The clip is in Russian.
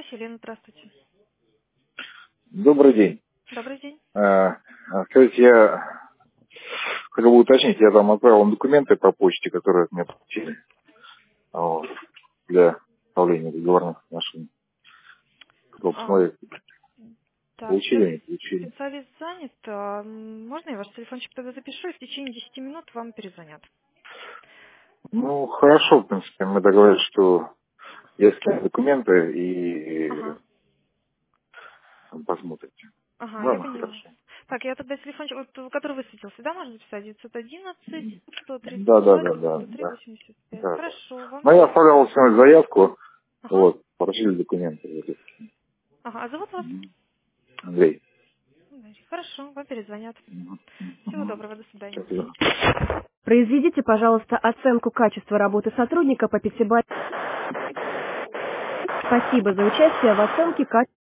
Елена, здравствуйте. Добрый день. Добрый день. Скажите, я хотел бы уточнить, я там отправил вам документы по почте, которые от меня получили, вот, для составления договорных отношений. Хотел посмотреть, Так, получили, не получили. специалист занят. Можно я ваш телефончик тогда запишу, и в течение 10 минут вам перезвонят? Ну, хорошо, в принципе, мы договорились, что я скину документы и Ага, посмотрите. я Ладно, поняла. хорошо. Так, я тогда телефончик, вот, который высветился, да, можно записать? 911 Да, да, 132 да, да, 93 да. 85. Да. Хорошо, вам Но я перезвонят. оставлял всю заявку, Ага, вот, просили документы. а зовут вас? Андрей. Хорошо, вам перезвонят. Всего Мгм. доброго, до свидания. Спасибо. Произведите, пожалуйста, оценку качества работы сотрудника по пятибалльной. Спасибо за участие в оценке качества.